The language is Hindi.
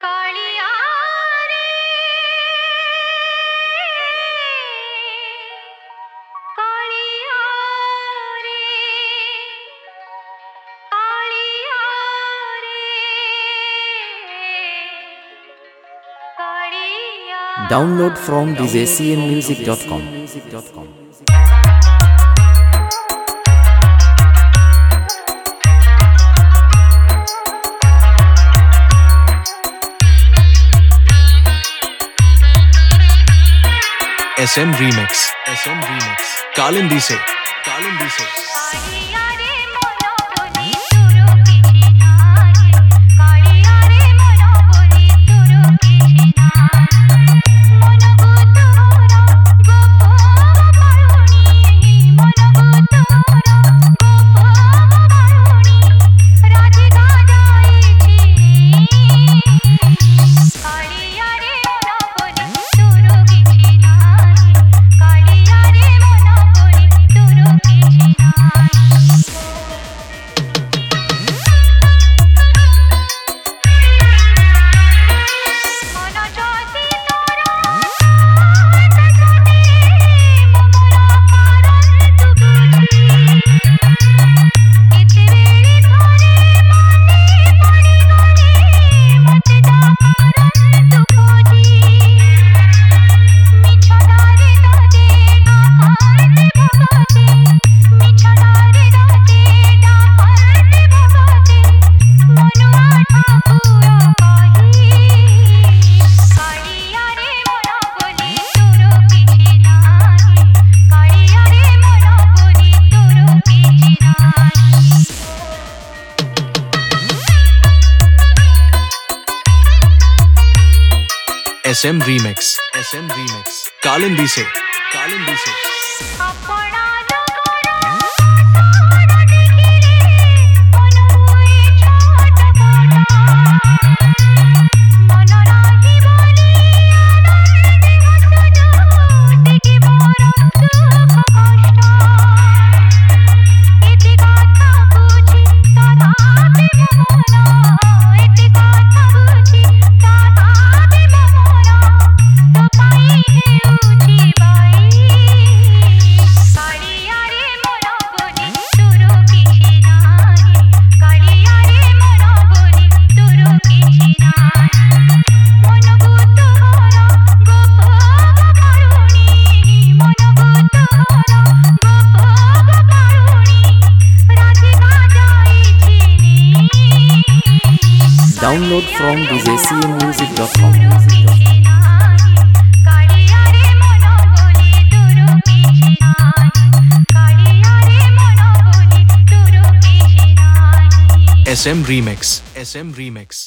कालिया रे कालिया रे कालिया रे Kaliya. Download from djcnmusic.com. SM Remix Kalindi से कालिया रे मोनो बोली तुरु किछि नाहि कालिया रे मोनो बोली तुरु किछि नाहि मन गुतुरा गोप बारुणी मन गुतुरा गोप बारुणी राधिका जाईछि कालिया रे मोनो बोली तुरु किछि नाहि कालिया रे मोनो बोली तुरु किछि नाहि। मन जोसी तोरा हाथ सुने मोरा परंतु बुझी एते बेली धरे माने पड़ी गले मते जा परंतु खोजी मिछड़ारे दते डाकरते भगते मिछड़ारे दते डाकरते भगते मनुआ ठाकुर कही कालिया रे मोनो बोली तुरु किछि नाहि कालिया रे मोनो बोली तुरु किछि नाहि। SM Remix कालिंदी से अपना जगरा सारा देखिले मन हुए छोट बड़ा मन राही बोली आनंद हसजो देखि मोर सुख कष्ट एति कथा बुझी तथापि मन एति कथा बुझी तथापि मन तो पाई हेउछि बाई कालिया रे मोनो बोली तुरु किछि नाहि कालिया रे मोनो बोली तुरु किछि नाहि मन गुतुरा गोप बारुणी मन गुतुरा गोप Baruni Radhika जाईछि Download from djcnmusic.com. Kaliya रे मोनो बोली तुरु किछि नाहि कालिया रे मोनो बोली तुरु किछि नाहि। SM Remix